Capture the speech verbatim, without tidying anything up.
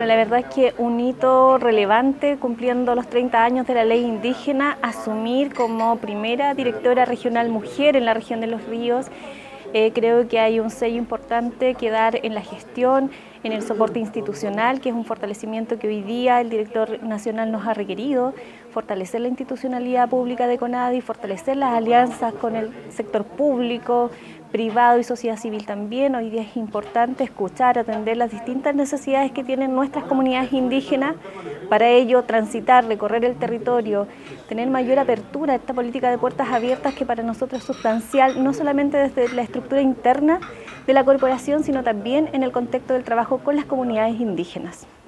la verdad es que un hito relevante, cumpliendo los treinta años de la ley indígena, asumir como primera directora regional mujer en la región de Los Ríos. Eh, creo que hay un sello importante que dar en la gestión, en el soporte institucional, que es un fortalecimiento que hoy día el director nacional nos ha requerido, fortalecer la institucionalidad pública de CONADI, fortalecer las alianzas con el sector público, privado y sociedad civil también. Hoy día es importante escuchar, atender las distintas necesidades que tienen nuestras comunidades indígenas, para ello transitar, recorrer el territorio, tener mayor apertura a esta política de puertas abiertas que para nosotros es sustancial, no solamente desde la estructura interna de la corporación, sino también en el contexto del trabajo con las comunidades indígenas.